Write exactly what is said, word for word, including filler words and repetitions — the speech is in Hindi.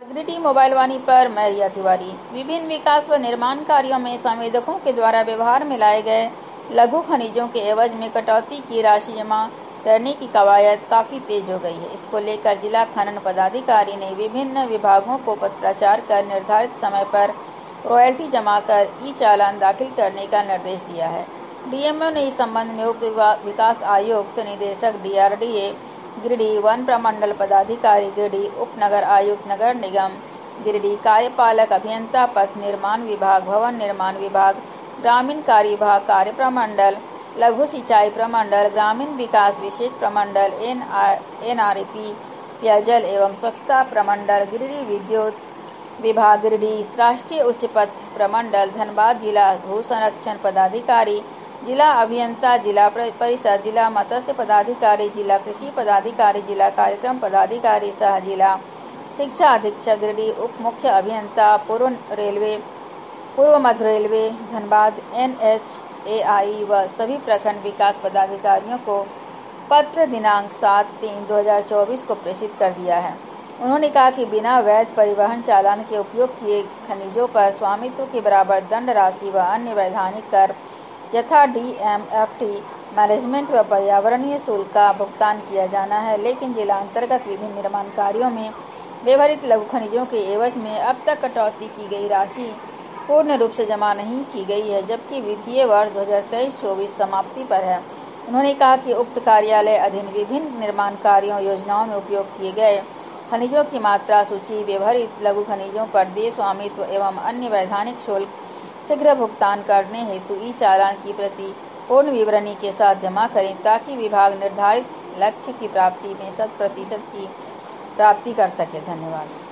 गिरिडीह मोबाइल वाणी पर मैं रिया तिवारी। विभिन्न विकास व निर्माण कार्यों में संवेदकों के द्वारा व्यवहार में लाए गए लघु खनिजों के एवज में कटौती की राशि जमा करने की कवायद काफी तेज हो गई है। इसको लेकर जिला खनन पदाधिकारी ने विभिन्न विभागों को पत्राचार कर निर्धारित समय पर रॉयल्टी जमा कर ई चालान दाखिल करने का निर्देश दिया है। डीएमओ ने इस संबंध में उप विकास आयुक्त निदेशक डीआरडीए गिरिडीह, वन प्रमंडल पदाधिकारी गिरिडीह, उप नगर आयुक्त नगर निगम गिरिडीह, कार्यपालक अभियंता पथ निर्माण विभाग, भवन निर्माण विभाग, ग्रामीण कार्य विभाग, कार्य प्रमंडल, लघु सिंचाई प्रमंडल, ग्रामीण विकास विशेष प्रमंडल, एनआरईपी, पेयजल एवं स्वच्छता प्रमंडल गिरिडीह, विद्युत विभाग गिरिडीह, राष्ट्रीय उच्च पथ प्रमंडल धनबाद, जिला भू संरक्षण पदाधिकारी, जिला अभियंता, जिला परिषद, जिला मत्स्य पदाधिकारी, जिला कृषि पदाधिकारी, जिला कार्यक्रम पदाधिकारी सह जिला शिक्षा अधीक्षक गिरिडीह, उप मुख्य अभियंता, पूर्व रेलवे, पूर्व मध्य रेलवे धनबाद, एनएचएआई व सभी प्रखंड विकास पदाधिकारियों को पत्र दिनांक सात तीन दो हजार चौबीस को प्रेषित कर दिया है। उन्होंने कहा कि बिना वैध परिवहन चालान के उपयोग किए खनिजों पर स्वामित्व के बराबर दंड राशि व अन्य वैधानिक कर यथा डीएमएफटी, मैनेजमेंट व पर्यावरणीय शुल्क का भुगतान किया जाना है। लेकिन जिला अंतर्गत विभिन्न निर्माण कार्यों में व्यवहृत लघु खनिजों के एवज में अब तक कटौती की गई राशि पूर्ण रूप से जमा नहीं की गई है, जबकि वित्तीय वर्ष दो हजार तेईस चौबीस समाप्ति पर है। उन्होंने कहा कि उक्त कार्यालय अधीन विभिन्न निर्माण कार्यों योजनाओं में उपयोग किए गए खनिजों की मात्रा सूची व्यवहृत लघु खनिजों पर देय स्वामित्व एवं अन्य वैधानिक शुल्क शीघ्र भुगतान करने हेतु ई चालान की प्रति पूर्ण विवरणी के साथ जमा करें, ताकि विभाग निर्धारित लक्ष्य की प्राप्ति में शत प्रतिशत की प्राप्ति कर सके। धन्यवाद।